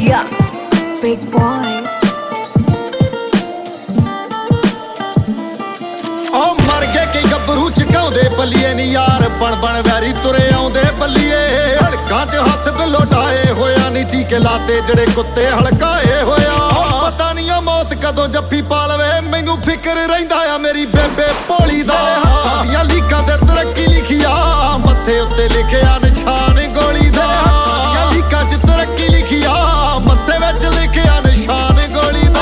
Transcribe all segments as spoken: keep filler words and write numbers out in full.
Yeah, big boys. ओ मर गए कि गभरू चकाउंदे बल्लीए नी यार बन बन वैरी तुरे आउंदे बल्लीए हड़कां च हत्थ बिलो डाए होया नी टीके लाते जड़े कुत्ते हड़काए होया पता नहीं आ मौत कदों जफ्फी पा लवे मैनू फिकर रहिंदा आ मेरी बेबे भोली दा हत्थां दियां लीकां ते तरक्की लिखिया मत्थे उत्ते लिखिया निशान गोली दा हत्थां दियां लीकां च तरक्की लिखिया मत्थे विच लिखिया निशान गोली दा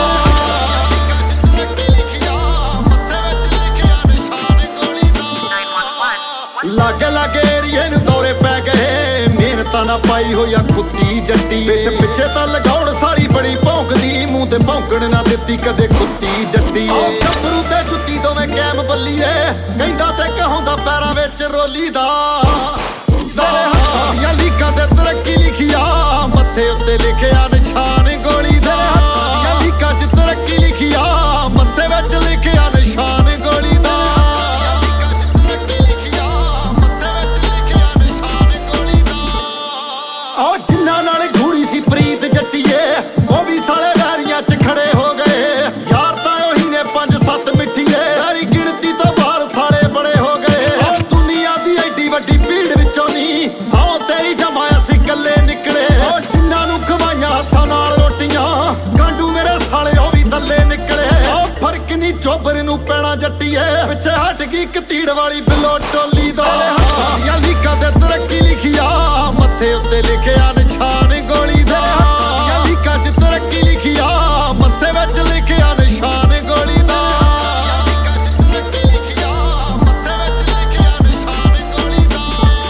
लागे लागे एरिए नूं दौरे पै गए मेहनतां ना पाई होया खुदी जट्टी पिठ पिछे तां लगाउण साली बड़ी भौंकदी मूंह ते भौंकण ना दित्ती कदे खुदी जट्टी गभरू ते जुत्ती दोवें कैम बल्लीए कहंदा ते कहाउंदा पैरां विच रोली दा तेरे हत्थां दियां लीकां ते तरक्की लिखिया मत्थे उत्ते लिखिया निशान गोली दा हत्थां दियां लीकां च तरक्की लिखिया मत्थे विच लिखिया निशान गोली दा जिन्ना नाल घूड़ी सी प्रीत जट्टीए वो भी साले वैरियां च खड़े हो गए यार तां ओही ने पंज सत्त मिठीए वैरी गिणती तो बाहर साले बड़े हो गए दुनिया दी एडी वड्डी भीड़ विचों नी सौ तेरी जमा असीं कल्ले निकले जिन्ना नूं खवाइयां हत्थां नाल रोटियां गांडू मेरे साले ओ भी थल्ले निकले फर्क नी चोबर नूं पैणा जट्टीए पिछे हट गई इक तीड़ वाली बिलो टोली दा हत्थां दियां लीकां ते तरक्की लिखिया मत्थे उत्ते लिखिया निशान गोली दा हत्थां दियां लीकां च तरक्की लिखिया मत्थे विच लिखिया निशान गोली दा लीकां च तरक्की लिखिया मत्थे विच लिखिया निशान गोली दा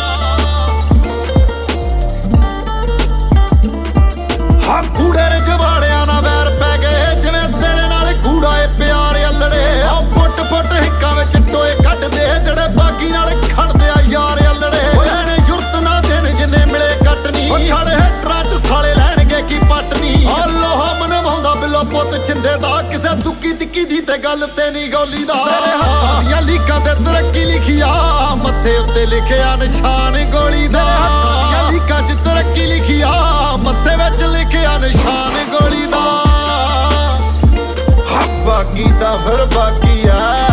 हां कूड़े रे जवाड़ियां ना वैर पै गए जिवें तेरे नाल कूड़ा ए प्यार अल्लड़े आ फुट फुट हिक्कां विच टोए कड्डदे जड़े बागी नाल खड़दे आ यार अल्लड़े ओए जुरत ना देन जिन्ने मिले कटनी खड़े हेटरां च साले लैणगे की पटनी आ लोहा मनवाउंदा बिलो पुੱਤ छिंदे दा किसे दुक्की तिक्की दी ते गल ते नी गौली दा तेरे हत्थां दियां लीकां ते तरक्की लिखिया मत्थे उत्ते लिखिया निशान गोली दा हत्थां दियां लीकां च तरक्की लिखिया मत्थे विच लिखिया निशान गोली दा बाकी दा फिर बाकी आ